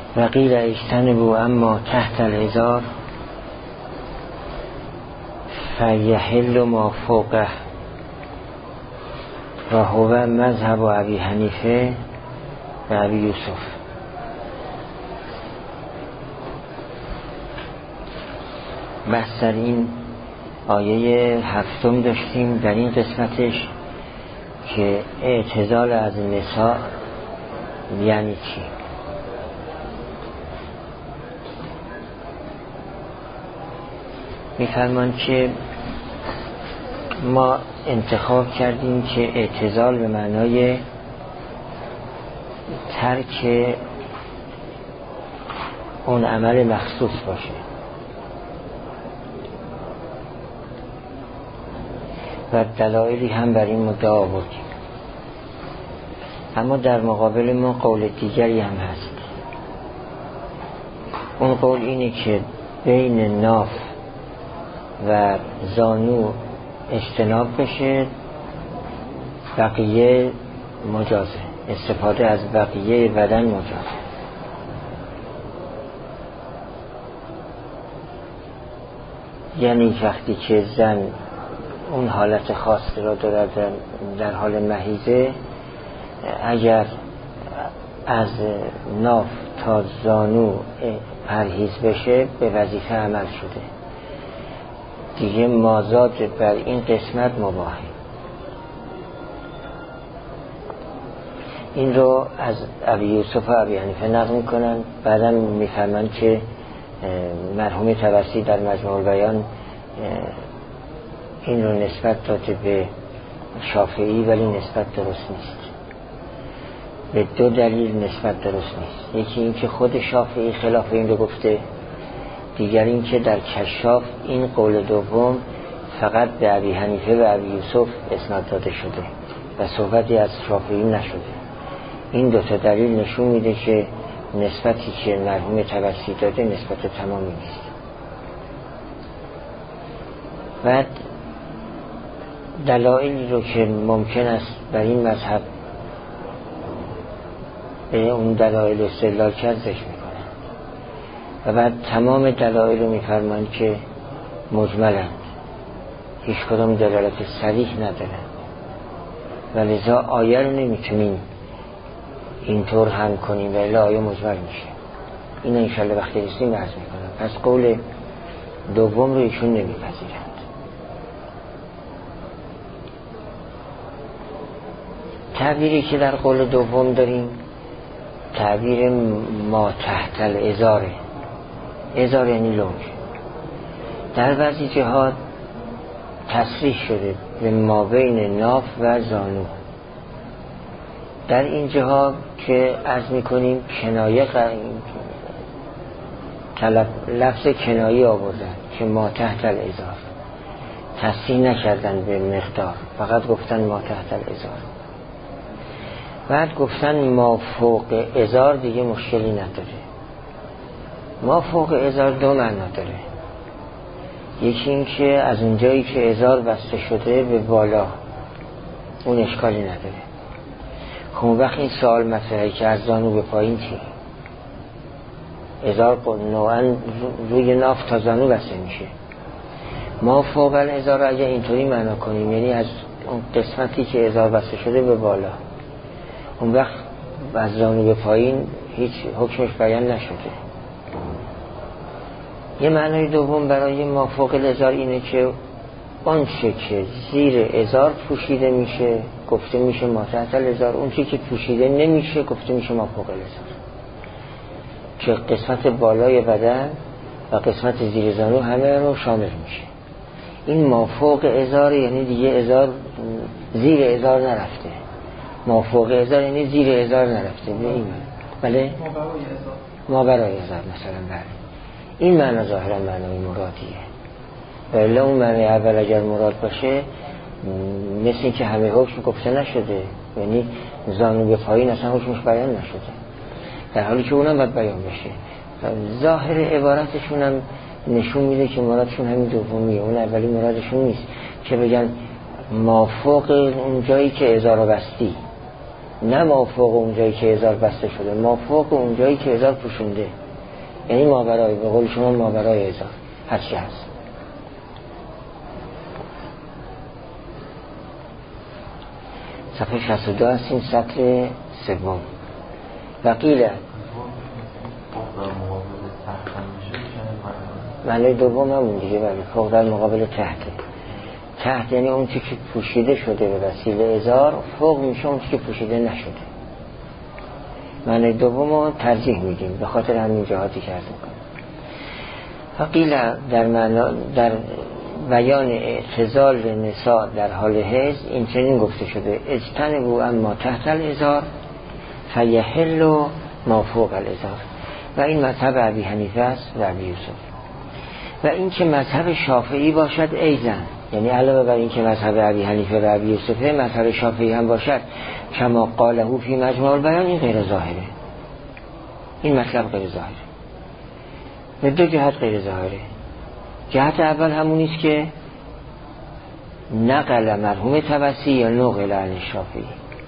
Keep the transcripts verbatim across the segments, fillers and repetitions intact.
و قیل اجتنبوا اما تحت الازار فیحل ما فوقه و هو مذهب ابی حنیفه و ابی یوسف. بحث در این آیه هفتم داشتیم در این قسمتش که اعتزال از نساء یعنی چی. میفرمان که ما انتخاب کردیم که اعتزال به معنای ترک اون عمل مخصوص باشه و دلایلی هم بر این مدعا آوردیم. اما در مقابل ما قول دیگری هم هست. اون قول اینه که بین ناف و زانو اجتناب بشه، بقیه مجازه، استفاده از بقیه بدن مجازه. یعنی وقتی که زن اون حالت خاص را دارد در حال مهیزه، اگر از ناف تا زانو پرهیز بشه به وظیفه عمل شده دیگه، مازاد بر این قسمت مباحه. این رو از ابی یوسف و ابی حنیفه نقل میکنن. بعدم میفهمن که مرحوم طبسی در مجموع البیان این رو نسبت داده به شافعی، ولی نسبت درست نیست. به دو دلیل نسبت درست نیست. یکی این که خود شافعی خلاف این رو گفته، دیگر این که در کشاف این قول دوم فقط به ابی حنیفه و ابی یوسف اسناد داده شده و صحبتی از شافعی نشده. این دو تا دلیل نشون میده که نسبتی که مرحوم طبسی داده نسبت تمامی نیست. بعد دلایلی رو که ممکن است بر این مذهب به اون دلایل استدلال کرد ذکر میکنن و بعد تمام دلایل رو میفرمایند که مجملند، هیچ کدام دلالت صریح ندارن و لذا آیه رو نمیتونیم اینطور هم کنیم و الا آیه مجمل میشه. این انشالله وقتی رسیم عرض میکنم. پس قول دوم رو ایشون نمیپذیرند. تعبیری که در قول دوم داریم تعبیر ما تحت الازاره. ازار یعنی لنگ. در بعضی جهات تصریح شده به ما بین ناف و زانو. در این جهات که عرض میکنیم کنایه طلب لفظ کنایه آوردن که ما تحت الازار، تصریح نکردن به مقدار، فقط گفتن ما تحت الازار. بعد گفتن ما فوق ازار دیگه مشکلی نداره. ما فوق ازار دو معنا داره. یکی این که از اونجایی که ازار بسته شده به بالا، اون اشکالی نداره. خب وقت این سوال مطرحه که از زانو به پایین چی؟ ازار نوعا روی ناف تا زانو بسته میشه. ما فوق ازار اگه اینطوری معنا کنیم یعنی از اون قسمتی که ازار بسته شده به بالا، اون وقت از زانو به پایین هیچ حکمش بیان نشده. یه معنای دوم برای ما فوق الازار اینه که اون چه که زیر ازار پوشیده میشه گفته میشه ما تحت الازار، اون چه که پوشیده نمیشه گفته میشه ما فوق الازار، که قسمت بالای بدن و قسمت زیر زانو همه رو شامل میشه. این ما فوق ازار یعنی دیگه ازار زیر ازار نرفته. ما فوق ازار یعنی زیر ازار نرفته. به این بله ما برای ازار مثلا بله. این معنا ظاهرا معنای مرادیه. ولی اون معنی اول اگر مراد باشه مثل این که همه حکم گفته نشده، یعنی زانو به پایین اصلا حکمش بیان نشده، در حالی که اونم باید بیان بشه. ظاهر عبارتشون هم نشون میده که مرادشون همین دومیه، اون اولی مرادشون نیست که بگن ما فوق اون جایی که ازار بستی، نه ما فوق اونجایی که ازار بسته شده، ما فوق اونجایی که ازار پوشونده، یعنی ماورای، به قول شما ماورای ازار هرچی هست. صفحه شصت و دو هستیم، سطر سوم. وقیل معنی دوم همون دیگه، ولی فوق در مقابل تحت. تحت یعنی اون چی که پوشیده شده به وسیله ازار، فوق میشه اون چی که پوشیده نشده. معنی دوم رو ترجیح میدیم به خاطر همین جهاتی که عرض میکنم. وقیل در معنا در بیان اعتزال نساء در حال حیض این چنین گفته شده: اجتنبوا اما تحت الازار فیحل ما فوق الازار. و این مذهب ابی حنیفه است و ابی یوسف. و این که مذهب شافعی باشد ایزن، یعنی علاوه بر این که مذهب ابی حنیفه و ابی یوسف، مذهب شافعی هم باشد کما قاله فی مجموع البیان، این غیر ظاهره. این مطلب غیر ظاهره به دو جهت غیر ظاهره. جهت اول همونیست که نقل مرحوم طبسی یا نقل عن شافعی،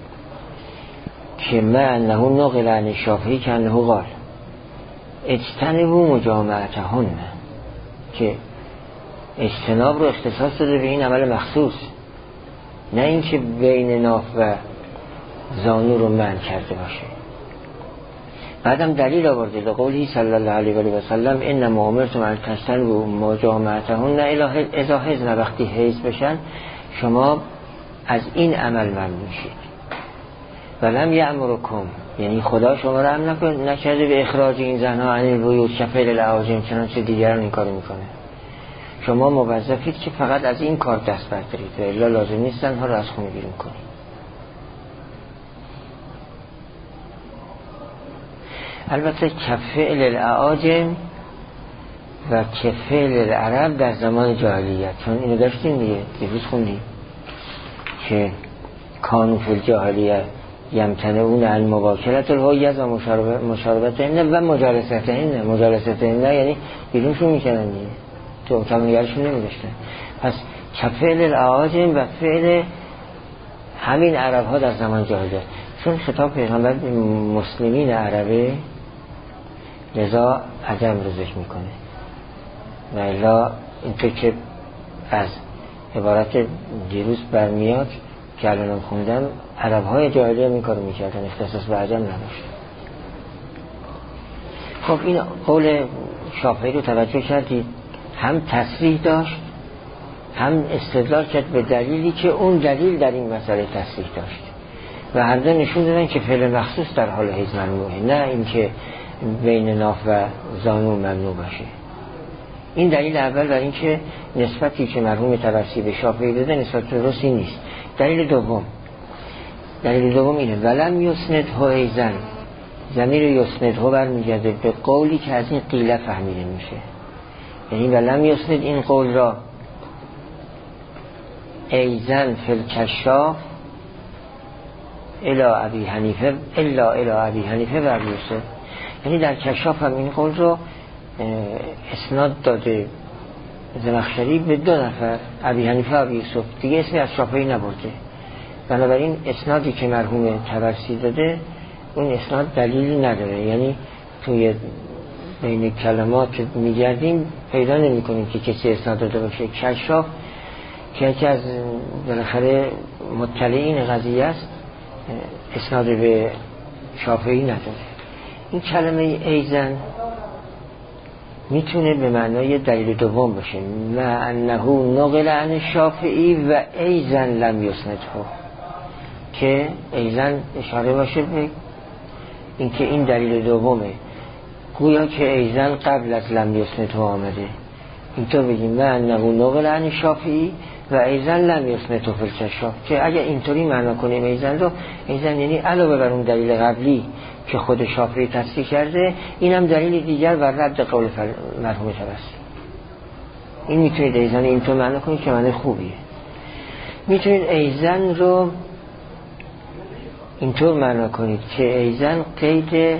که ما انه نقل عن شافعی که انه قال اجتنبوا مجامعتهن، که اجتناب رو اختصاص داده به این عمل مخصوص، نه این که بین ناف و زانو رو منع کرده باشه. بعدم دلیل آورده لقوله صلی الله علیه و سلم انما امرتم ان تجتنبوا مجامعتهن اذا حضن، وقتی حیض بشن شما از این عمل ممنوع شید. ولم یأمرکم، یعنی خدا شما را امر نکرده به اخراج این زنها عن البیوت کفیل الاعاجم، چنانچه دیگران این کارو میکنه. شما موظفید که فقط از این کار دست بردارید و الا لازم نیست زنها رو از خونه بیرون کنید. البته کفیل الاعاجم و کفیل العرب در زمان جاهلیت، چون اینو داشتیم دیگه، دیروز خوندیم که کانو فی الجاهلیت یمتنعون عن مباشرت الحیض و مشاربتهن و مجالستهن. مجالستهن یعنی بیرونشون میکنن دیگه، تو اتاق نگرشون نمیداشتن. پس کفیل الاعاجم و فعل همین عرب ها در زمان جاهلیت، چون خطاب پیغمبر به مسلمین عربه لذا عجم رو ذکر میکنه. و الا اینطور که از عبارت دیروز برمیاد که الانم خوندم، عرب های جاهلیه این کارو میکردن، اختصاص به عجم نداشت. خب این قول شافعی رو توجه کردید، هم تصریح داشت هم استدلال کرد به دلیلی که اون دلیل در این مسئله تصریح داشت و هر دو نشون دادن که فعل مخصوص در حال حیض ممنوعه، نه اینکه بین ناف و زانو ممنوع باشه. این دلیل اول برای اینکه نسبتی که مرحوم طبسی به شافعی داده نسبت درستی نیست. دلیل دوم دلیل دوم اینه ولم یسندها ایزن، ضمیر یسندها برمیگرده به قولی که از این قیله فهمیده میشه، یعنی ولم یسند این قول را ایزن فی الکشاف الا ابی حنیفه الا الا ابی حنیفه و ابی یوسف، یعنی در کشاف هم این قول رو اسناد داده زمخشری به دو نفر، ابی حنیفه و ابی یوسف، دیگه اسمی از شافعی نبرده. بنابراین اسنادی که مرحوم طبرسی داده اون اسناد دلیلی نداره، یعنی توی بین کلمات که میگردیم پیدا نمی کنیم که کسی اسناد داده باشه. کشاف که یکی از بالاخره مطلعین قضیه است اسناد به شافعی نداره. این کلمه ایزن میتونه به معنای دلیل دوم باشه، ما انه نقل عن شافعی و ایزن لم یسندهو، که ایزن اشاره باشه به اینکه این دلیل دومه، گویا که ایزن قبل از لم یسندهو آمده. اینطور بگیم ما انه نقل عن شافعی و ایزن لم یسندهو فی الکشاف، که اگه اینطوری معنا کنیم ایزن رو، ایزن یعنی علاوه بر اون دلیل قبلی که خود شافعی تصریح کرده، اینم دلیل دیگر و رد قول مرحوم طبسی. این میتونید ایزن اینطور معنا کنید که معنی خوبیه. میتونید ایزن رو اینطور معنا کنید که ایزن قید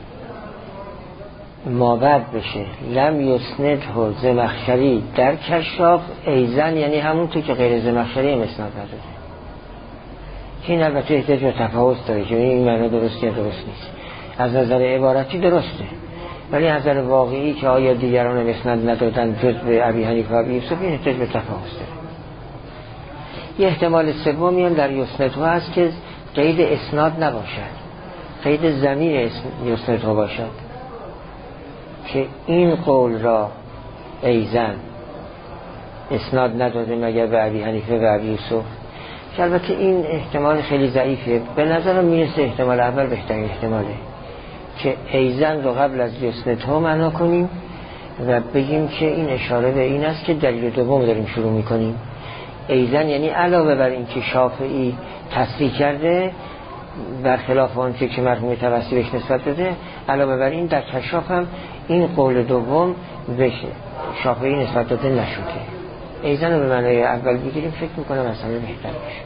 مابعد بشه، لم یسندهو زمخشری در کشاف ایزن، یعنی همون تو که غیر زمخشری هم اسناد نداره، که این البته احتیاج به تفاوت داره که این معنی درست یا درست نیست. از نظر عبارتی درسته، ولی از نظر واقعی که آیا دیگران اسناد ندادن جز به ابی حنیفه و ابی یوسف، این احتیاج به تفاوت داره. یه احتمال سومی هم در یسندها هست که قید اسناد نباشد، قید ضمیر یسندها باشد که این قول را ایزن اسناد نداده مگر به ابی حنیفه و ابی یوسف، که البته این احتمال خیلی ضعیفه. به نظرم میرسه احتمال اول بهترین احتماله که ایزن رو قبل از یسندها معنا کنیم و بگیم که این اشاره به این است که دلیل دوم داریم شروع میکنیم. ایزن یعنی علاوه بر این که شافعی تصریح کرده برخلاف آنچه که مرحوم توسطی بهش نسبت داده، علاوه بر این در کشاف هم این قول دوم به شافعی نسبت داده نشده. ایزن رو به معنای اول بگیریم فکر میکنم اصلا بهتر باشه.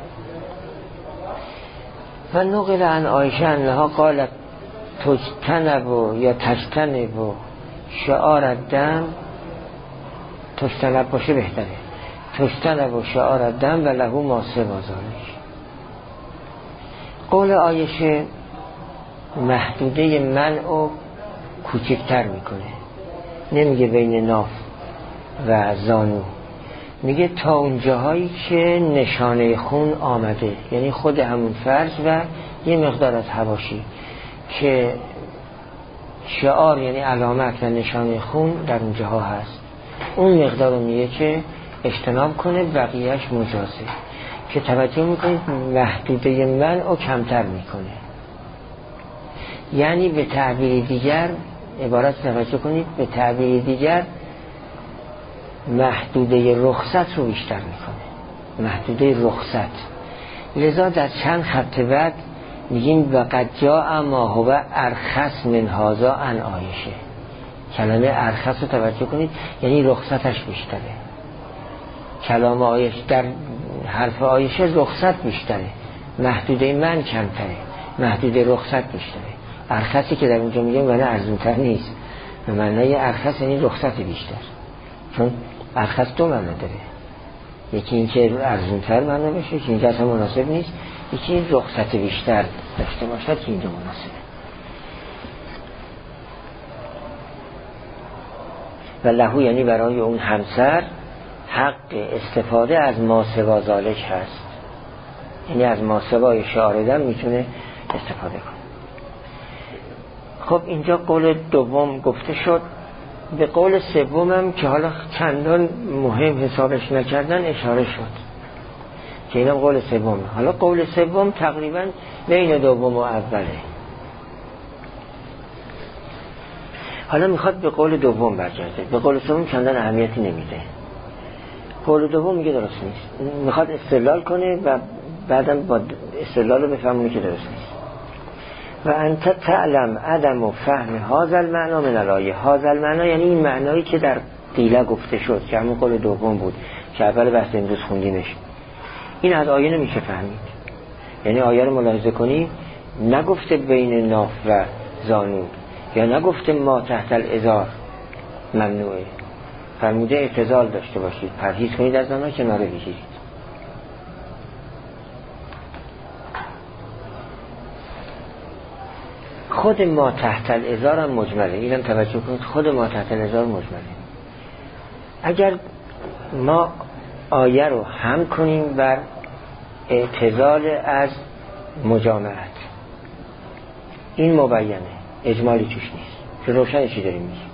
و نقل عن عایشه انها قالت تجتنب یا تجتنب شعار الدم، تجتنب باشه بهتره، تجتنب شعار الدم و له ما سوی ذلک. قول عایشه محدوده منع کوچکتر میکنه، نمیگه بین ناف و زانو، میگه تا اونجاهایی که نشانه خون آمده، یعنی خود همون فرج و یه مقدار از حواشی که شعار یعنی علامت و نشانه خون در اونجاها هست، اون مقدار رو میگه که اجتناب کنه، بقیهش مجازه. که توجه میکنید محدوده منع رو کمتر میکنه، یعنی به تعبیر دیگر عبارت توجه کنید، به تعبیر دیگر محدوده رخصت رو بیشتر میکنه، محدوده رخصت. لذا در چند خط بعد میگیم و قد جاء ما هو ارخص من هذا عن عایشه. کلمه ارخص رو توجه کنید، یعنی رخصتش بیشتره. کلام عایشه در حرف عایشه رخصت بیشتره، محدوده من کمتره، محدوده رخصت بیشتره. ارخصی که در اونجا میگم معنی ارزونتر نیست، معنی ارخص یعنی رخصت بیشتر، چون ارخص دو معنی داره، یکی این که ارزونتر معنی بشه که اینجا اصلا مناسب نیست، یکی این رخصت بیشتر داشته باشد که اینجا مناسبه. و لهو یعنی برای اون همسر حق استفاده از ما سوا ذالک هست، یعنی از ما سوای شعاردن میتونه استفاده کنه. خب اینجا قول دوم گفته شد. به قول سومم که حالا چندان مهم حسابش نکردن اشاره شد که اینم قول سومه. حالا قول سوم تقریبا بین دوم و اوله. حالا میخواد به قول دوم برگرده. به قول سوم چندان اهمیتی نمیده. قول دوم میگه درست نیست، میخواد استدلال کنه و بعدم با استدلال رو بفهمونه که درست نیست. و انت تعلم عدم و فهم هذا المعنا من الآیه. هذا المعنا یعنی این معنایی که در قیله گفته شد که همون قول دوم بود که اول بحث امروز خوندیمش، این از آیه نمیشه فهمید. یعنی آیه رو ملاحظه کنی، نگفته بین ناف و زانو یا نگفته ما تحت الازار ممنوعه، فرموده اعتزال داشته باشید، پرهیز کنید از آنها، کناره بگیرید. خود ما تحت الازار هم مجمله، اینم توجه کنید، خود ما تحت الازار مجمله. اگر ما آیه رو هم کنیم بر اعتزال از مجامعت، این مبینه، اجمالی توش نیست، که روشن چی داریم میگیم.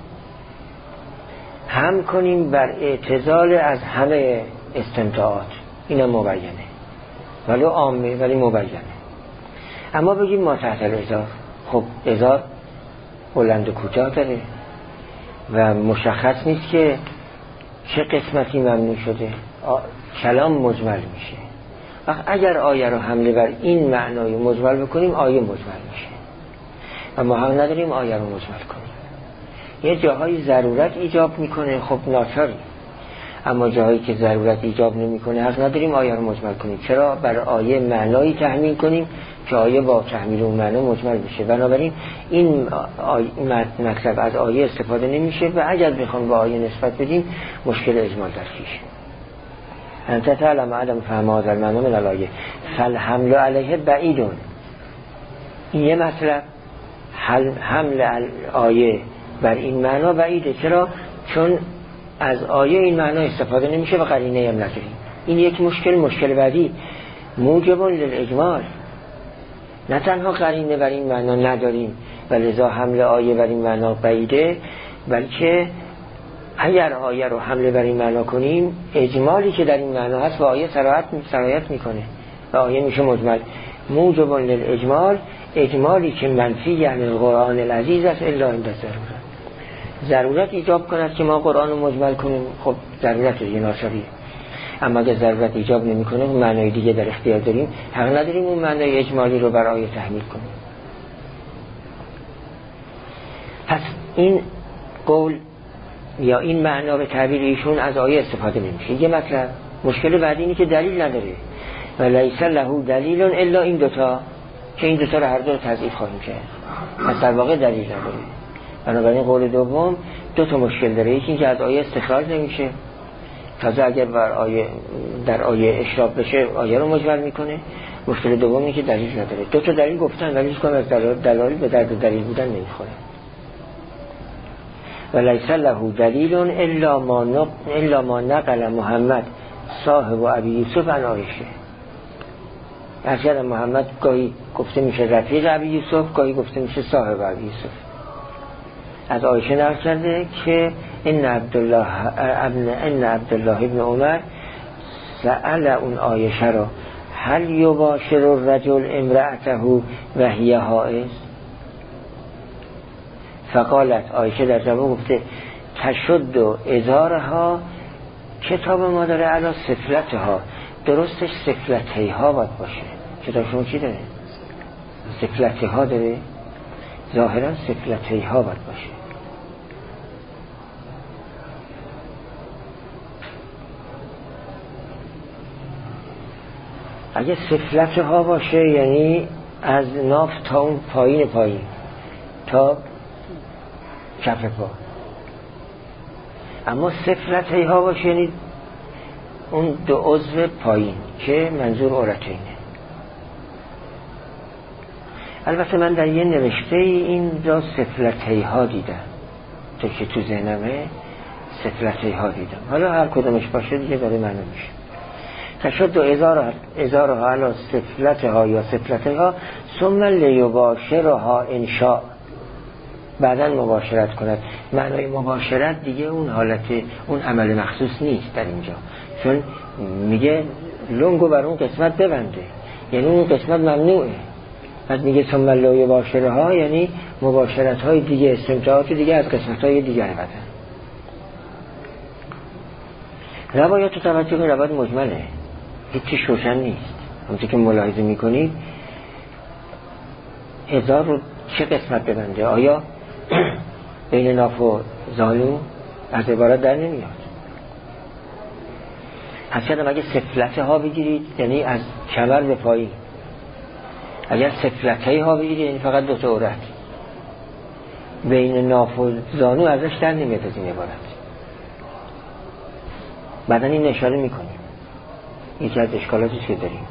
هم کنیم بر اعتزال از همه استمتاعات، اینم مبینه، ولی عامه ولی مبینه. اما بگیم ما تحت الازار، خب ازار بلند و کوتاه داره و مشخص نیست که چه قسمتی ممنوع شده، کلام مجمل میشه. وقت اگر آیه رو حمله بر این معنای مجمل بکنیم، آیه مجمل میشه و ما هم نداریم آیه رو مجمل کنیم. یه جاهای ضرورت ایجاب میکنه، خب ناچاری، اما جاهایی که ضرورت ایجاب نمیکنه حق نداریم آیه رو مجمل کنیم. چرا؟ بر آیه معنایی تحمیل کنیم که آیه با تحمیل اون معنی مجمل بشه. بنابراین این مطلب از آیه استفاده نمیشه و اگر بخوام با آیه نسبت بدیم مشکل اجمال در پیشه. انت تعلم عدم فهم هذا المعنی من الآیه فالحمل علیه بعیدون. این یه مطلب، حمل آیه بر این معنا بعیده. چرا؟ چون از آیه این معنا استفاده نمیشه و قرینه هم نداریم. این یک مشکل. مشکل بعدی موجب للاجمال، نه تنها قرینه بر این معنا نداریم و لذا حمل آیه بر این معنا بعیده، بلکه اگر آیه رو حمله بر این معنا کنیم اجمالی که در این معنا هست و آیه سرایت میکنه و آیه میشه مجمل. موجب للاجمال، اجمالی که منفی یعنی القرآن العزیز است الا عند ضرورت. ضرورت ایجاب کند که ما قرآن رو مجمل کنیم، خب ضرورت یه ناچاری. اما اگر ضرورت ایجاب نمی کنه اون معنای دیگه در اختیار داریم، حق نداریم اون معنای اجمالی رو بر آیه تحمیل کنیم. پس این قول یا این معنا به تعبیر ایشون از آیه استفاده نمیشه. یه مطلب. مشکل بعدی اینه که دلیل نداره و لیس له دلیل الا این دوتا، که این دوتا رو هر دو رو تضعیف خواهیم کرد. پس در واقع دلیل نداره. بنابراین قول دوم دو تا مشکل داره. یکی اینکه از آیه استخراج نمیشه، تازه اگر بر آیه در آیه اشراف بشه آیه رو مجمل میکنه. مشکل دوم اینه که دلیل نداره. دو تا دلیل گفتن ولی هیچ کدوم از دلایل به درد دلیل بودن نمیخوره. ولیس له دلیل الا ما نقل الا ما نقل محمد صاحب ابی یوسف عن عایشه. اصلا محمد گاهی گفته میشه رفیق ابی یوسف، گاهی گفته میشه صاحب ابی یوسف. از عایشه نقل کرده که ان عبدالله ابن ان عبدالله ابن عمر سأل اون عایشه را هل یباشر الرجل امرأته و هی حائض؟ فقالت، عایشه در جواب گفته تشد و ازارها کتاب ما داره علا سفلتها، درستش سفلته ها باید باشه. کتاب شما چی داره؟ سفلته ها داره؟ ظاهرا سفلته ها باید باشه. اگه سفلته ها باشه یعنی از ناف تا اون پایین پایین تا کف پا. اما سفلته ها باشه یعنی اون دو عضو پایین که منظور عورتینه. البته من در یه نوشته این را سفلته ها دیدم، تا که تو ذهنمه سفلته ها دیدم. حالا هر کدومش باشه دیگه داره معلوم میشه. تشد و ازارها علا سفلته ها یا سفلته ها ثم لیباشرها انشاء، بعدن مباشرت کند. معنای مباشرت دیگه اون حالت اون عمل مخصوص نیست در اینجا، چون میگه لنگو بر اون قسمت ببنده، یعنی اون قسمت ممنوعه. بعد میگه ثم لیباشرها یعنی مباشرت های دیگه، استمتاعات دیگه از قسمت های دیگر بدن. روایات رو توجه کنید، روایات مجمله، هیچی روشن نیست. همونطور که ملاحظه میکنید ازار رو چه قسمت ببنده؟ آیا بین ناف و زانو؟ از عبارت در نمیاد. حسیدم اگه سفلته ها بگیرید یعنی از کمر به پایین، اگر سفلته ها بگیرید یعنی فقط دو تا عورت. بین ناف و زانو ازش در نمیاد از این عبارت. بعدن این اشاره میکنیم، یکی از اشکالاتی که داریم.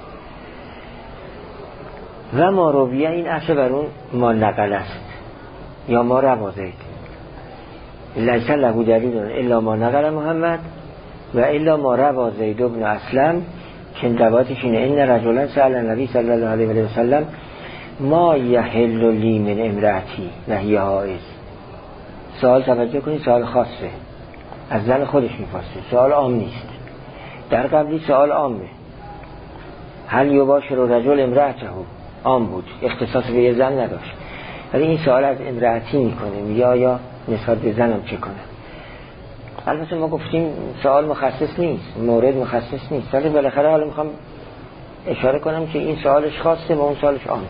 و ما رویه این اصل بر اون ما نقل است یا ما روازید. لیس له دلیل الا ما نقل محمد و الا ما روازید ابن اسلم، که روایتش اینه ان رجلا سأل النبی صلی الله علیه و سلم ما یحل لی من امرأتی و هی حائض. سوال توجه کنید، سوال خاصه، از زن خودش میپرسه، سوال عام نیست. در قبلی سوال عامه، هل یباشر رجل امرأته، عام بود، اختصاص به یه زن نداشت. ولی این سوال از امرأتی میکنه، میگه آیا نسبت به زنم چه کنه. البته ما گفتیم سوال مخصص نیست، مورد مخصص نیست، ولی بالاخره حالا میخوام اشاره کنم که این سوالش خاصه و اون سوالش عامه.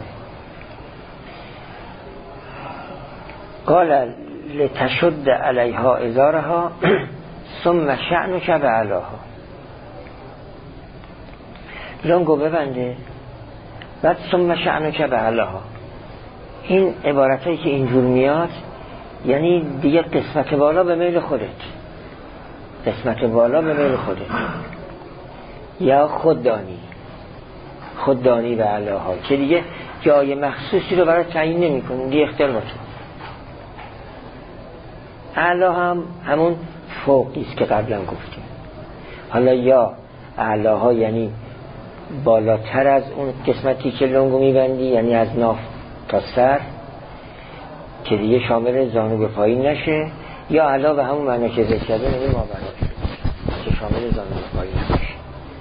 قال لتشد علیها ازارها ثم شأن شب علاها، لنگو ببنده بعد ثم شأن شب علاها. این عبارتایی که اینجور میاد یعنی دیگه قسمت بالا به میل خودت، قسمت بالا به میل خودت. یا خوددانی، خوددانی و علاها که دیگه جای مخصوصی رو برای تعیین نمی کنیم، دیگه اختیار با تو. اعلا هم همون فوقی است که قبلا گفتیم. حالا یا اعلاها یعنی بالاتر از اون قسمتی که لنگو میبندی، یعنی از ناف تا سر که دیگه شامل زانو به پایین نشه، یا اعلا به همون معنی که ذکر کردیم یعنی مابرا که شامل زانو به پایین نشه.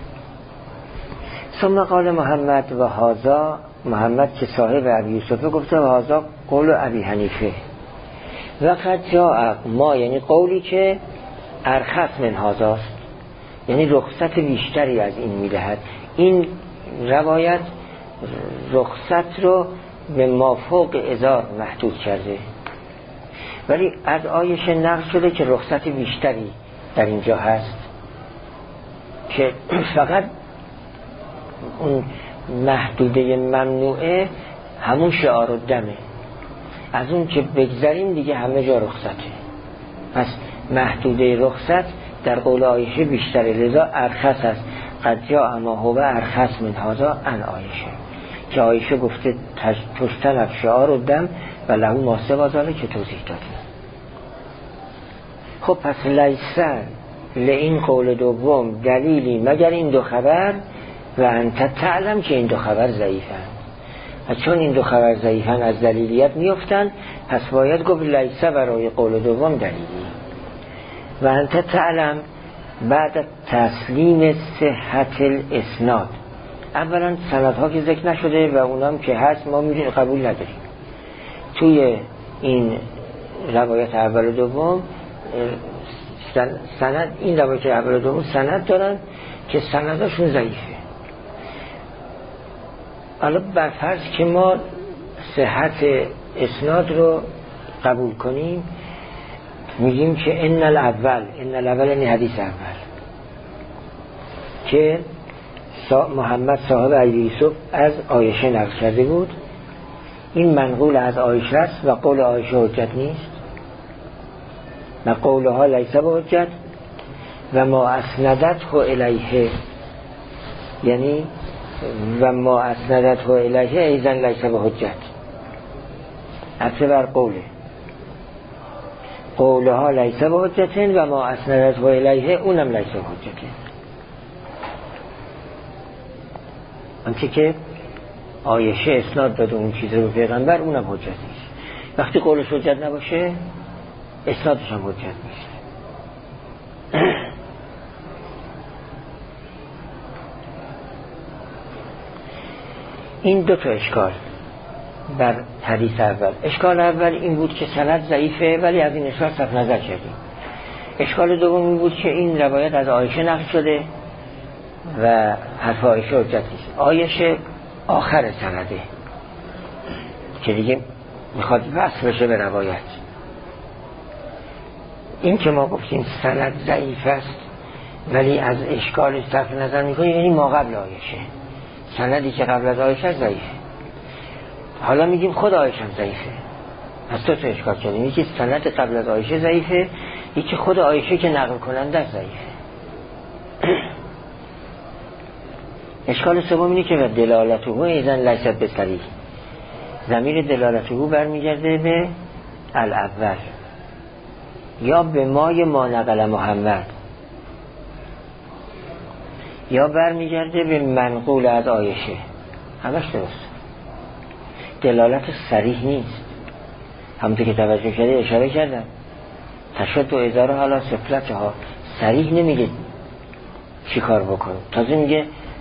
ثم قال محمد و هازا، محمد که صاحب ابی یوسف گفته و هازا قول ابی حنیفه وقت جا ما، یعنی قولی که ارخص من هازاست، یعنی رخصت بیشتری از این میدهد. این روایت رخصت رو به مافوق ازار محدود کرده، ولی از آیشه نقل شده که رخصت بیشتری در اینجا هست که فقط اون محدوده ممنوعه همون شعار و دمه، از اون که بگذاریم دیگه همه جا رخصته. پس محدوده رخصت در قول آیشه بیشتره، لذا ارخص است. قد جاء ما هو ارخص من هذا عن آیشه، که آیشه گفته تشتنب شعار و دم و لهو ماسه بازاله که توضیح دادیم. خب پس لیسن لئین قول دوم دلیلی مگر این دو خبر و انت تعلم که این دو خبر ضعیفن، و چون این دو خبر ضعیفن از دلیلیت میفتن، پس باید گفت لیسه برای قول دوم دلیلی. و انت تعلم بعد تسلیم صحت الاسناد، اولا سندها که ذکر نشده و اونام که هست ما میدونیم قبول نداریم. توی این روایت اول و دوم سند، این روایت اول و دوم سند دارن که سنداشون ضعیفه. حالا بر فرض که ما صحت اسناد رو قبول کنیم، میگیم که ان الاول، ان الاول یعنی حدیث اول که محمد صاحب ابی یوسف از عایشه نقل کرده بود، این منقول از عایشه است و قول عایشه حجت نیست و قولها لیس به حجت و ما اسندته الیه، یعنی و ما اسندته الیه ایضا لیس به حجت، عطف بر قوله قولها لیس به حجت و ما اسندته الیه اونم لیس به حجت. آنچه که عایشه اسناد داده اون چیز رو پیغمبر اونم حجت نیست. وقتی قولش حجت نباشه اسنادش هم حجت نیست. این دو تا اشکال در حدیث اول. اشکال اول این بود که سند ضعیفه ولی از این اشکال صرف نظر کردیم. اشکال دوم این بود که این روایت از عایشه نقل شده و حرف عایشه حجت نیست. عایشه آخر سنده که دیگه میخواد وصل بشه به روایت. این که ما گفتیم سند ضعیف است ولی از اشکالش صرف نظر میکنیم، یعنی ما قبل عایشه، سندی که قبل از عایشه ضعیفه. حالا میگیم خود عایشه هم ضعیفه. پس دو تا اشکال کردیم، یکی سند قبل از عایشه ضعیفه، یکی خود عایشه که نقل کننده ضعیفه. اشکال سوم اینه که دلالته ایضا لیست بصریح، ضمیر دلالته برمیگرده به الاول یا به مای ما نقل محمد یا برمیگرده به منقول از عایشه. همش درست، دلالت صریح نیست. همونطور که توجه کرده اشاره کردم تشد و ازاره حالا سفلت ها، صریح نمیگه چی کار بکن، تازه میگه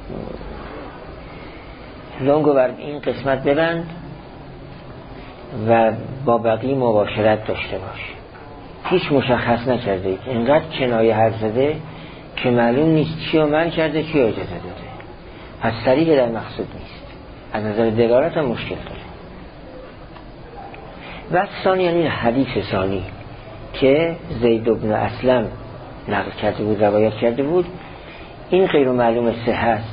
لنگو بر این قسمت ببند و با بقیه مباشرت داشته باش. هیچ مشخص نکرده، اینقدر کنایه حرف زده که معلوم نیست چی رو من کرده چی رو اجازه داده. پس صریح در مقصود نیست، از نظر دلالت هم مشکل داره. و ثانی یعنی حدیث ثانی که زید بن اسلم نقل کرده بود، روایت کرده بود، این غیر معلوم صحت است،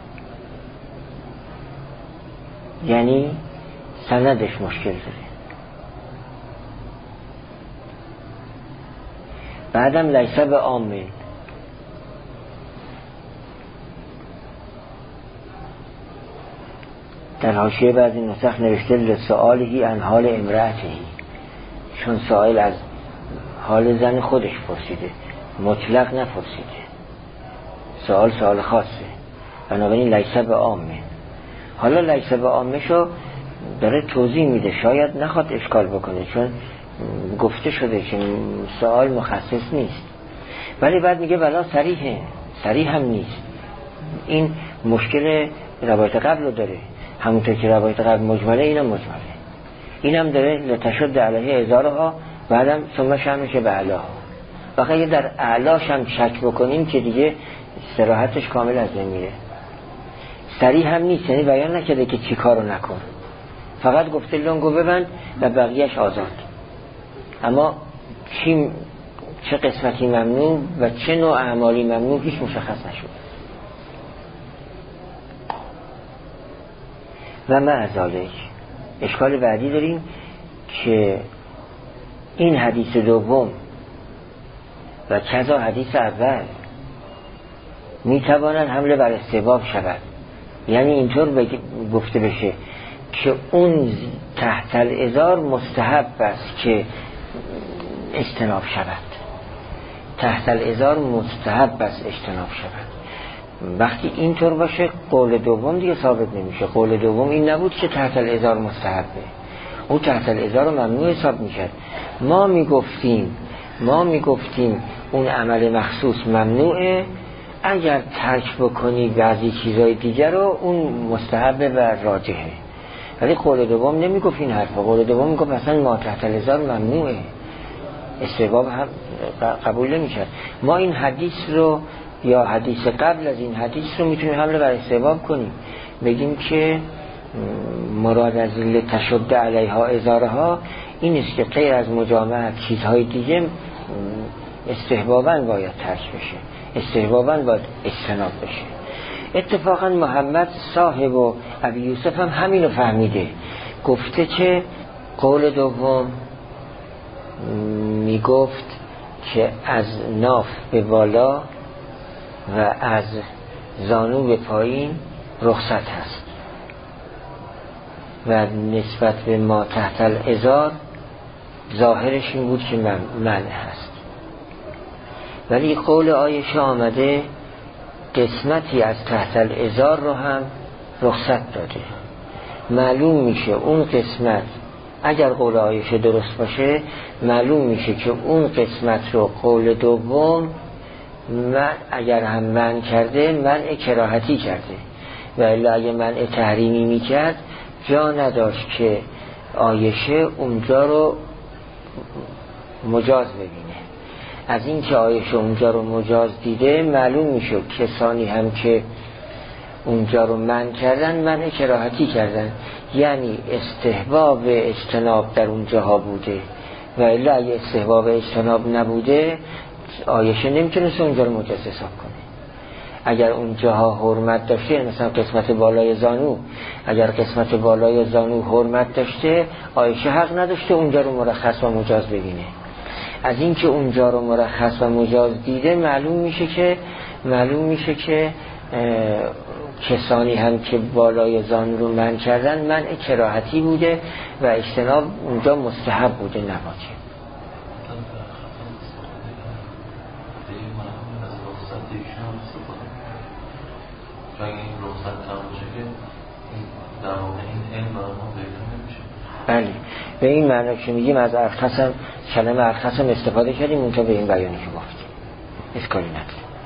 یعنی سندش مشکل داره. بعدم لیسه به آمین، در حاشیه بعضی نسخ نوشته لسؤاله عن حال امرأته، چون سائل از حال زن خودش پرسیده، مطلق نپرسیده. سوال سوال خاصه، بنابراین لیس به عامه. حالا لیس به عامه شو داره توضیح میده، شاید نخواد اشکال بکنه چون گفته شده که سوال مخصص نیست، ولی بعد میگه ولا صریحه، صریح هم نیست. این مشکل روایت قبل رو داره، همونطور که روایت قبل مجمله اینم مجمله، اینم داره لتشد علیه ازارها، بعدم ثم شمشه به اعلاها. وقتی اگه در اعلاش هم شک بکنیم که دیگه صراحتش کامل از نمیره. صریح هم نیست، یعنی بیان نکرده که چی کارو نکن، فقط گفته لنگو ببند و بقیهش آزاد. اما چی، چه قسمتی ممنوع و چه نوع اعمالی ممنوع هیچ مشخص نشد. و مع ذالک اشکال بعدی داریم که این حدیث دوم و کذا حدیث اول میتوانند حمله بر استحباب شود، یعنی اینطور گفته بشه که اون تحت الازار مستحب است که اجتناب شود، تحت الازار مستحب است اجتناب شود. وقتی اینطور باشه قول دوم دیگه ثابت نمیشه. قول دوم این نبود که تحت الازار مستحبه، او تحت الازار رو ممنوع حساب میشد. ما میگفتیم ما میگفتیم اون عمل مخصوص ممنوعه، اگر ترک بکنی بعضی چیزای دیگر رو اون مستحبه و راجحه. ولی قول دوم نمیگفت این حرفا. قول دوم میگفت مثلا ما تحت الازار ممنوعه، استحباب هم قبول نمیشه. ما این حدیث رو یا حدیث قبل از این حدیث رو میتونیم حمله بر استحباب کنیم، بگیم که مراد از لتشد علیها ازارها این است که غیر از مجامعت چیزهای دیگه استحباباً باید ترک بشه، استحباباً باید اجتناب بشه. اتفاقاً محمد صاحب و ابی یوسف هم همینو فهمیده، گفته که قول دوم میگفت که از ناف به بالا و از زانو به پایین رخصت هست و نسبت به ما تحت الازار ظاهرش این بود که منع هست. ولی قول عایشه آمده قسمتی از تحت الازار رو هم رخصت داده. معلوم میشه اون قسمت، اگر قول عایشه درست باشه، معلوم میشه که اون قسمت رو قول دوم من اگر هم منع کرده منع کراهتی کرده، و الا اگه منع تحریمی میکرد جا نداشت که عایشه اونجا رو مجاز ببینه. از این که عایشه اونجا رو مجاز دیده معلوم میشه کسانی هم که اونجا رو منع کردن منع کراهتی کردن، یعنی استحباب اجتناب در اونجاها بوده، و الا اگه استحباب اجتناب نبوده عایشه نمیتونست اونجا رو مجاز حساب کنه. اگر اونجاها حرمت داشته، مثلا قسمت بالای زانو، اگر قسمت بالای زانو حرمت داشته عایشه حق نداشته اونجا رو مرخص و مجاز ببینه. از این که اونجا رو مرخص و مجاز دیده معلوم میشه که معلوم میشه که کسانی هم که بالای زانو رو منع کردن منع کراهتی بوده و اجتناب اونجا مستحب بوده نباشه. بله، به این معنی که میگیم از ارخصم، کلمه ارخصم استفاده کردیم اونجا به این بیانی که گفتیم اشکالی نداره.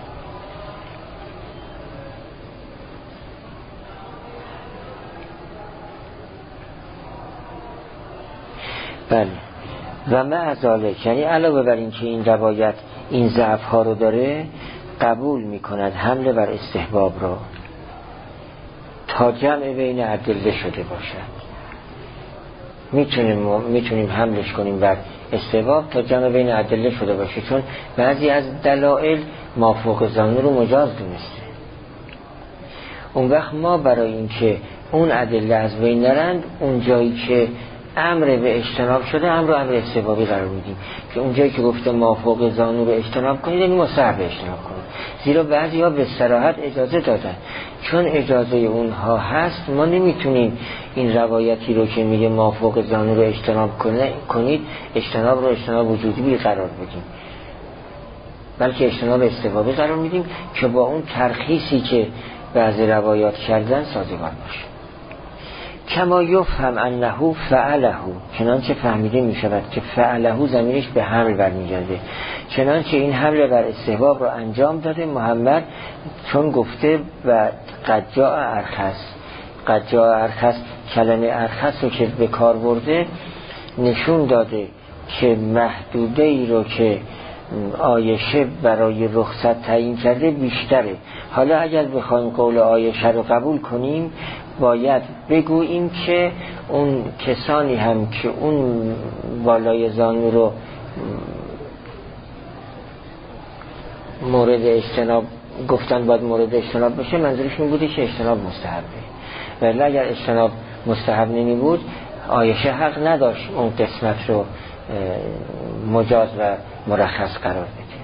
بله، و مع ذالک یعنی علاوه بر این که این روایت این ضعف ها رو داره، قبول میکند حمله بر استحباب رو تا جمع بین ادله شده باشد. میتونیم میتونیم حملش کنیم بر استحباب تا جمع بین ادله شده باشه، چون بعضی از دلائل مافوق زانو رو مجاز دونسته. اون وقت ما برای این که اون ادله از بین نرند، اون جایی که امر به اجتناب شده، امر رو امر استحبابی قرار میدیم که اونجایی که گفته مافوق زانو رو اجتناب کنید یعنی مستحب اجتناب کنید. زیرا بعضی‌ها به صراحت اجازه دادن، چون اجازه اونها هست ما نمیتونیم این روایتی رو که میگه مافوق زانو رو اجتناب کنید اجتناب رو اجتناب وجودی قرار بدیم، بلکه اجتناب استحبابی قرار میدیم که با اون ترخیصی که بعضی روایات کردن سازگار باشه. کما یفهم انه فعله، چنانچه فهمیده می شود که فعله ضمیرش به حمل برمیگرده، چنانچه این حمل بر استحباب رو انجام داده محمد، چون گفته و قد جاء ارخص. قد جاء ارخص، کلمه ارخص رو که به کار برده نشون داده که محدوده ای رو که عایشه برای رخصت تعیین کرده بیشتره. حالا اگر بخوایم قول عایشه رو قبول کنیم باید بگوییم که اون کسانی هم که اون بالای زانو رو مورد اجتناب گفتن باید مورد اجتناب بشه، منظورشون بوده که اجتناب مستحبه، ولی اگر اجتناب مستحب نمی بود عایشه حق نداشت اون قسمت رو مجاز و مرخص قرار بده.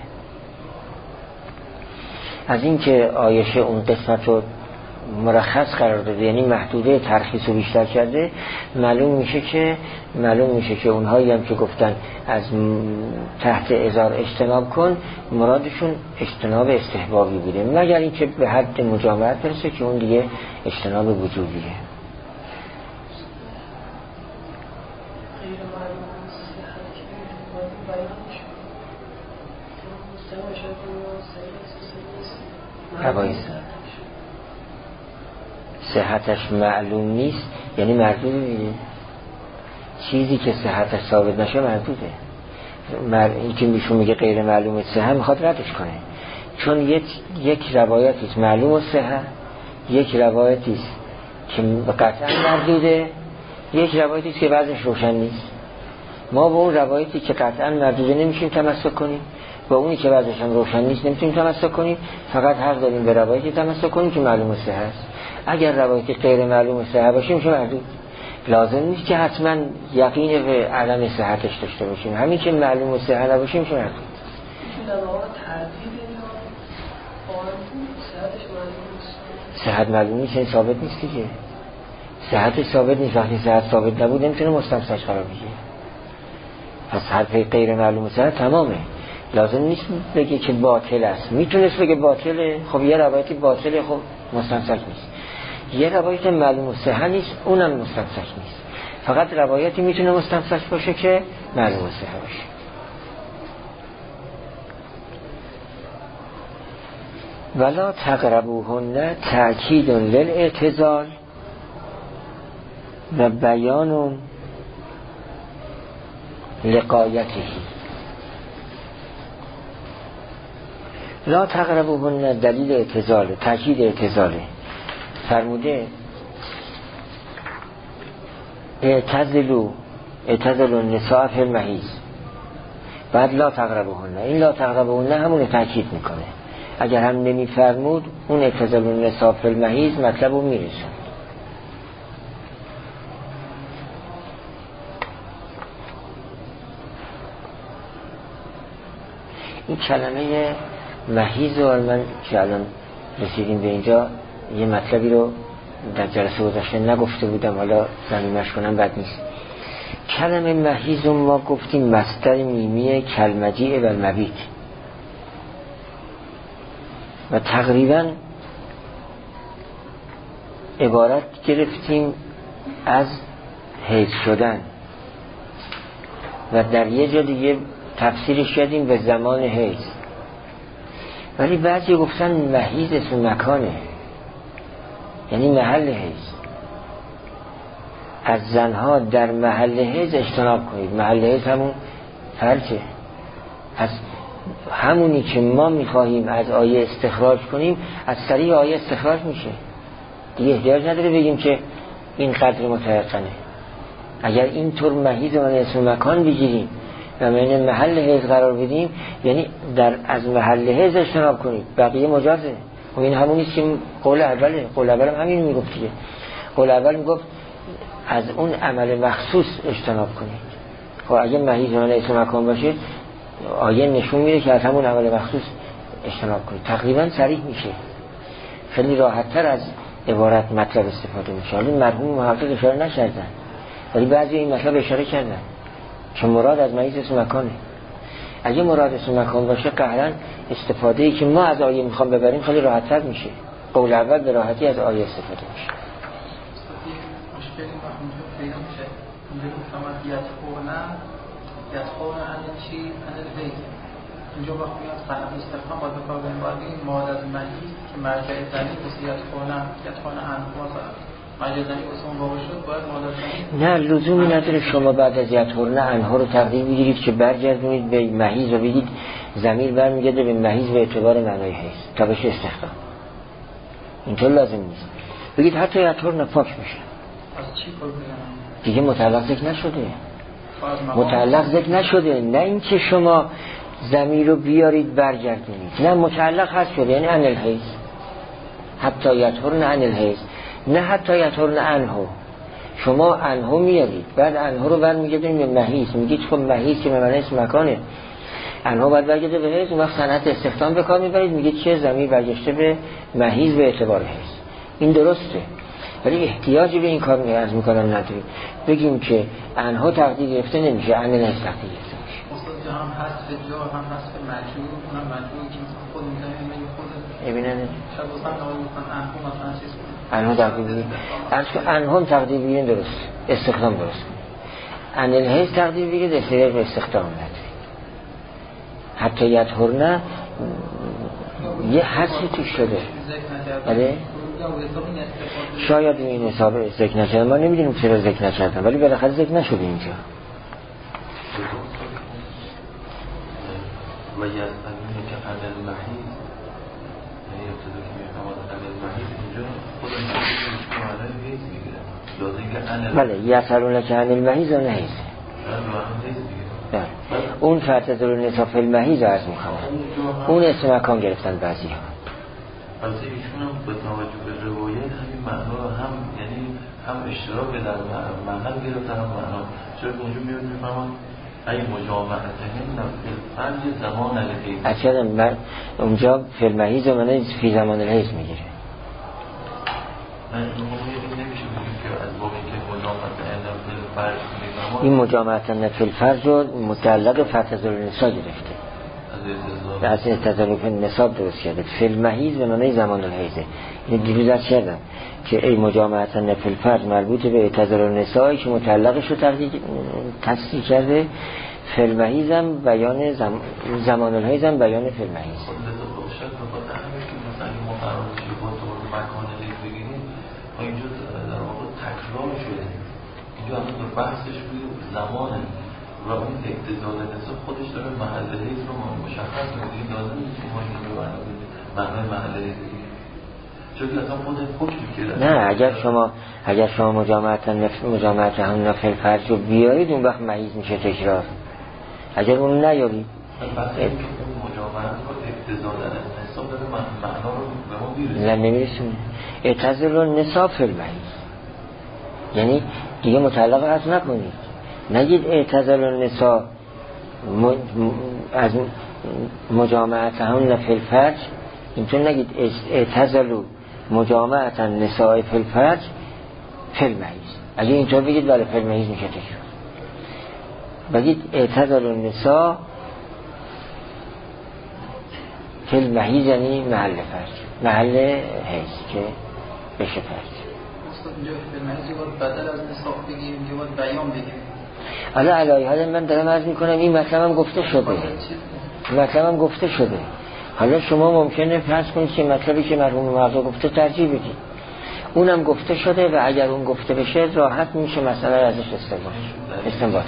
از این که عایشه اون قسمت رو مرخص قرار داده یعنی محدوده ترخیص رو بیشتر کرده، معلوم میشه که معلوم میشه که اونهایی هم که گفتن از تحت ازار اجتناب کن مرادشون اجتناب استحبابی بوده، مگر اینکه به حد مجامعت برسه که اون دیگه اجتناب وجوبیه. روایت صحتش معلوم نیست یعنی مردود دیگه، چیزی که صحتش ثابت نشه مردوده. مر... این که میشون میگه غیر معلوم صحت میخواد ردش کنه، چون یک, یک روایتیست معلوم صحت، یک روایتیست که قطعا مردوده، یک روایتیست که بعضش روشن نیست. ما با اون روایتی که قطعا مردوده نمیشیم تمسک کنیم، با اونی که بعضش هم روشن نیست نمیتونیم تمسک کنیم، فقط حق داریم به روایتی تمسک کنیم که معلوم صحت است. اگر روایتی غیر معلوم صحت باشه میشه مردود. لازم نیست که حتما یقین به عدم صحتش داشته باشیم، همین که معلوم صحت نباشه میشه مردود. صحت معلوم نیست این ثابت نیست دیگه، صحت ثابت نیست، وقتی صحت ثابت نبود نمیتونه مستمسک قرار بگیره. پس حرف غیر معلوم صحت تمامه، لازم نیست بگه که باطل است. میتونست بگه باطله، خب یه روایتی باطله، خب مستمسک نیست. یه روایت معلوم صحت نیست، اونم مستمسک نیست. فقط روایتی میتونه مستمسک باشه که معلوم صحت باشه. ولا تقربوهن تأکید للاعتزال و بیان لقایته. لا تقربوهن دلیل اعتزال، تأکید اعتزاله. فرموده اعتزلوا اعتزلوا النساء فی المحیض، بعد لا تقربوهن. این لا تقربوهن همون تأکید میکنه. اگر هم نمی فرمود اون اعتزلوا النساء فی المحیض مطلب رو میرسون. این کلمه محیض رو من که الان رسیدیم به اینجا یه مطلبی رو در جلسه گذشته نگفته بودم، حالا زمینش کنم بد نیست. کلمه محیض رو ما گفتیم مصدر میمی کلمجیع و المبیت و تقریبا عبارت گرفتیم از حیض شدن و در یه جا دیگه تفسیرش کردیم به زمان حیض، ولی بعضی گفتن محیض اسم مکانه یعنی محل حیض. از زنها در محل حیض اجتناب کنید. محل حیض همون فرجه، از همونی که ما میخواهیم از آیه استخراج کنیم از طریق آیه استخراج میشه دیگه، احتیاج نداره بگیم که این قدر متيقنه. اگر اینطور محیض و اسم مکان بگیریم و من محل حیض قرار بدیم یعنی در از محل حیض اجتناب کنید، بقیه مجازه. و این همون نیست که قول اوله. قول اول هم همین میگفت دیگه. قول اول میگفت از اون عمل مخصوص اجتناب کنید. خب اگه مهیز من اسم مکان باشه آیه نشون میده که از همون عمل مخصوص اجتناب کنید. تقریبا صریح میشه، خیلی راحت‌تر از عبارت مطلب استفاده میشه. حالا مرحوم محقق اشاره نکردن ولی بعضی این مطلب اشاره کردن که مراد از مهیز اسم مکانه. اگه مراد اسم مکان باشه قهرن استفاده‌ای که ما از آیه میخوام ببریم خیلی راحت‌تر میشه. قول اول به راحتی از آیه استفاده میشه. مشکلی اونجا پیدا میشه. اونجا گفتم از یدخونه یدخونه همه چی همه بیت. اینجا وقتی از صنعت استفهام باید بکار بریم باید بگیم ماد از مهیز که مرجع زنی بسید یدخونه یدخونه انفاز مرجع زنی بسید اون واقع شد باید ماد از زنی. نه لزومی نداره شما بعد از یدخونه انها رو تقدیم بگیرید که برگردونید به مهیز و بگید ضمیر برمیگرده به مهیز به اعتبار معنای حیز تا بشه استخدام. اینطور لازم نیست بگید حتی یدخونه پاک میشه. از چی کار بگم؟ دیگه متعلق ذکر نشده، متعلق ذکر نشده. نه اینکه شما ضمیر رو بیارید برگردونید، نه متعلق هست شده یعنی عن الحیز حتی یطهرن عن الحیز، نه حتی یطهرن عنه. شما عنه میارید بعد عنه رو برمیگردونید به مهیز، میگید خب مهیز که معنی اسم مکانه، عنه بعد برگرده به حیز، اون وقت صنعت استخدام به کار میبرید میگید چه ضمیر برگشته به مهیز به اعتبار حیز. این درسته ولی احتیاجی به این کار عرض میکنم نداریم. بگیم که انها تقدیر گرفته نمیشه، انه نه تقدیر گرفته میشه. استاد هم هست به جا هم هست به مجبور، اونم مجبوری که مثلا خود میزنیم میگیم خود ببینن شاید اصلا نوایی میکنن انها مثلا چیز کنیم انها تقدیر بگیم انها هم تقدیر بگیم درست استخدام درست کنیم. ان الحیز تقدیر بگید استقدام به استخدام نداریم. حتی یطهرن یه حسی توش شده بله شاید این حساب ذکر نکردن، ما نمیدونیم چرا ذکر نکردن ولی بالاخره ذکر نشده اینجا. و یسألونک که عن المحیض یعنی ابتدا که میفهم عن المحیض اینجا خود المحیض معنای حیض میگیره لازم که عن بله یسألونک عن المحیض آن حیض بله اون فاعتزلوا النساء فی المحیض عرض میکنن اون اسم مکان گرفتن بعضی ها. البته ایشون هم به توجه به روایت همین معنا رو هم یعنی هم اشتراک در معنا گرفتن هم معنا چرا اونجا میاد میفهمن ای مجامعت هم فرض زمان الحیض اصلا من اونجا فی المحیض من فی زمان الحیض میگیره. من نمیشه بگیم که از بابی که مجامعت هم فی الفرض میفهمن این مجامعت هم فی الفرض رو متعلق فاعتزلوا النساء گرفته از اعتزال فی نصاب درست کرده. فی المحیض به معنی زمان الحیضه. این دیروز از کردم که ای مجامعت فی الفرض مربوط به اعتزال النساء که متعلقش رو تصدیق کرده. فی المحیض هم بیان زم... زمان الحیض هم بیان فی المحیض. اینجا در واقع تکرار شده اینجا هم بحثش روی زمانه و اون اقتضال نسا خودش داره محل حیض رو مشخص می‌کنه لازم نیست که ما اینو ببریم معنی محل حیض دیگه چون اصلا خود حکم کرده. نه اگر شما اگر شما مجامعت نف... مجامعت هم نفل فرض رو بیارید اون وقت محیض میشه تکرار. اگر اون نیارید مجامعت رو اقتضال نسا داره معنا رو به ما میرسه نه نمیرسونه. اعتزال نسا فی المحیض یعنی دیگه متعلق هست نکنید. نگید اعتزال النساء م... از مجامعت هم فی الفرج اینطور نگید اعتزلوا مجامعت النساء فی الفرج فی المحیض. اگه اینطور بگید بله فی المحیض میشه تکرار. بگید اعتزال النساء فی المحیض یعنی محل فرج محل حیض که بشه فرج. استاد اینجا فی المحیض باید بدل از نساء بگیم اینجا باید بیان بگیم. حالا علاوه حال من دارم عرض میکنم این مطلب هم گفته شده مطلب هم گفته شده. حالا شما ممکنه فرض کنید که مطلبی که مرحوم مرضا گفته ترجیح بدید اونم گفته شده و اگر اون گفته بشه راحت میشه مسئله ازش استنباط استنباط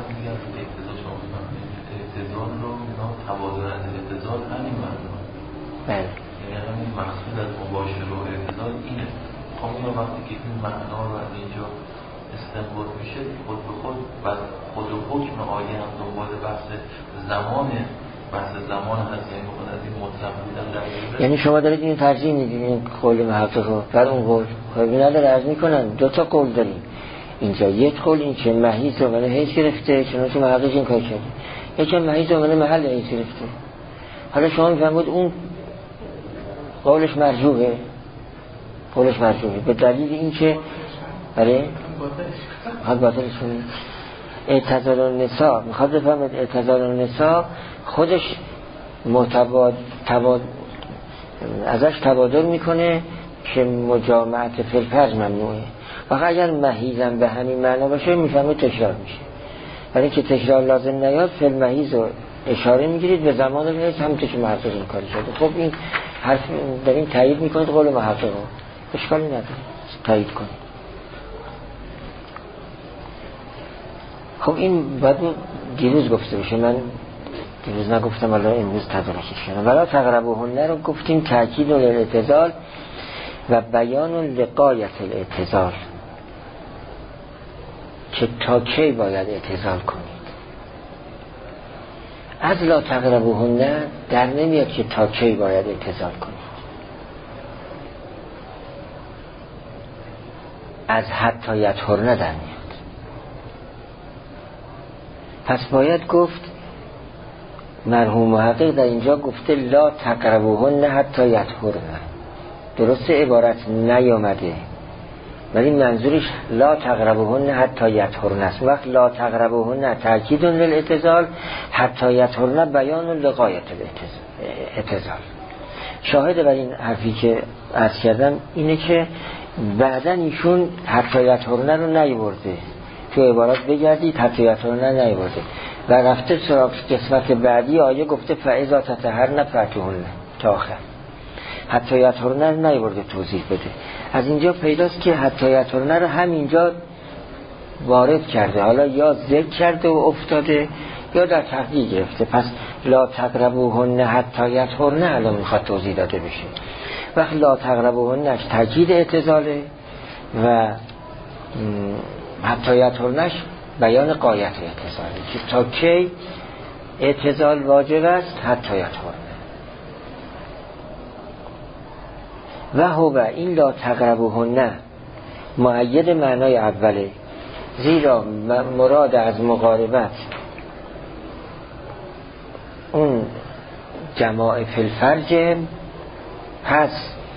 اعتزال رو اینا تبادر از اعتزال همین معنا بله یعنی همین مقصود از مباشر و اعتزال اینه. خب اینا وقتی که این معنا رو از اینجا استنباط میشه خود به خود و خود و حکم آیه هم دنبال بحث زمان بحث زمان هست یعنی بخود از این مطلق بودن در یعنی شما دارید این ترجیح میدید این قول محقق رو بر اون قول خواهی نداره عرض میکنن دو تا قول داریم اینجا یک قول این که محیط رو منه حیث گرفته، چنانچه محقق این کار کرده، یکی محیط رو منه محل حیث گرفته. حالا شما میفهمید اون قولش مرجوحه، قولش مرجوحه به دلیل این که برای حد باطلش کنید. اعتزال النساء میخواد بفهمید اعتزال النساء خودش متباد تباد ازش تبادر میکنه که مجامعت فی الفرج ممنوعه. فقط اگر محیزم به همین معنا باشه میفهمید تکرار میشه، ولی که تکرار لازم نیاد فی المحیز رو اشاره میگیرید به زمان بهش همونطور که محقق این کاری شده. خب این حرف داریم تایید میکنید قول محقق رو، اشکالی نداره تایید کنید. خب این بعد دیروز گفته بشه، من دیروز نگفتم الان امروز تدارکش کردم. ولا تقربوهن رو گفتیم تاکید الاعتزال و بیان لغایت الاعتزال، که تا کی باید اعتزال کنید. از لا تقربوهن در نمیاد که تا کی باید اعتزال کنید، از حتی یطهرن در میاد. پس باید گفت مرحوم محقق در اینجا گفته لا تقربوهن حتی یطهرن، درسته عبارت نیامده ولی منظورش لا تقربوهن حتی یطهرن است. وقت لا تقربوهن تاکید للاعتزال، حتی یطهرن بیان لغایت الاعتزال. شاهد بر این حرفی که عرض کردم اینه که بعدن ایشون حتی یطهرن رو نیورده، تو عبارات بگردید حتی یطهرن نیورده و رفته سراغ قسمت بعدی آیه گفته فاذا تطهرن فاتوهن تا آخر. حتی یطهرن نیورده توضیح بده. از اینجا پیداست که حتی یطهرن رو همینجا وارد کرده، حالا یا ذکر کرده و افتاده یا در تحقیق گرفته. پس لا تقربوهن حتی یطهرن الان میخواد توضیح داده بشه. وقت لا تقربوهنش تاکید اعتزاله و حتی یطهرنش بیان قایت اعتزاله، که تا کی اعتزال واجب است حتی یطهرن. و هو این لا تقربوهن مؤید معنای اوله، زیرا مراد از مقاربت اون جماع فی الفرج، پس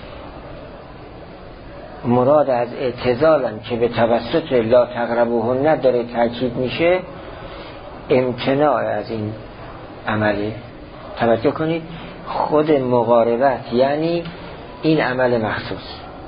مراد از اعتزالن که به توسط لا تقربوهن داره تاکید میشه امتناع از این عمله. توجه کنید خود مقاربت یعنی این عمل مخصوص،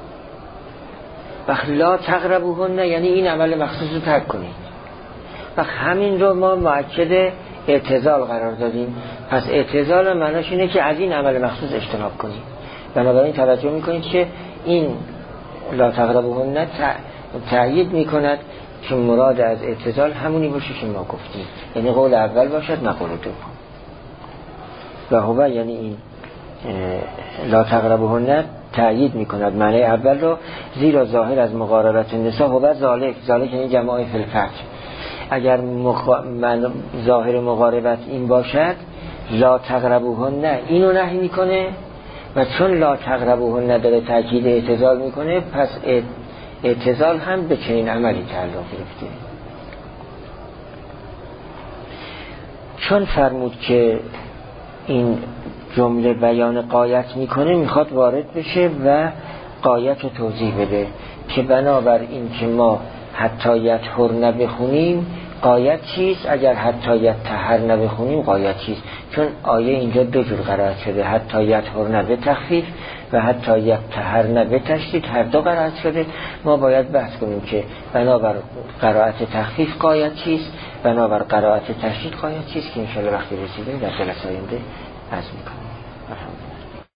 وقت لا تقربوهن یعنی این عمل مخصوص رو ترک کنید. وقت همین رو ما مؤکد اعتزال قرار دادیم. پس اعتزال معناش اینه که از این عمل مخصوص اجتناب کنید. بنابراین توجه میکنید که این لا تقربوهن تأیید میکند که مراد از اعتزال همونی باشه که ما گفتیم، یعنی قول اول باشد نه قول دوم. و هو یعنی این لا تقربوهن تأیید میکند معنی اول رو، زیرا ظاهر از مقاربت النساء هو ذالک، ذالک یعنی جماع فی الفرج. اگر مخ... من... ظاهر مقاربت این باشد لا تقربوهن اینو نهی میکنه، و چون لا تقربوهن نداره تاکید اعتزال میکنه، پس اعتزال هم به چنین عملی تعلق گرفته. چون فرمود که این جمله بیان قایت میکنه، میخواد وارد بشه و قایت رو توضیح بده که بنابر این که ما حتی یطهرن بخونیم قایت چیست، اگر حتی یطهرن بخونیم قایت چیست. چون آیه اینجا دو جور قرائت شده، حتی یطهرن به تخفیف و حتی یطهرن به تشدید، هر دو قرائت شده. ما باید بحث کنیم که بنابر قرائت تخفیف قایت چیست، بنابر قرائت تشدید قایت چیست، که انشاءالله وقتی رسیدیم در جلسه آینده عرض میکنیم.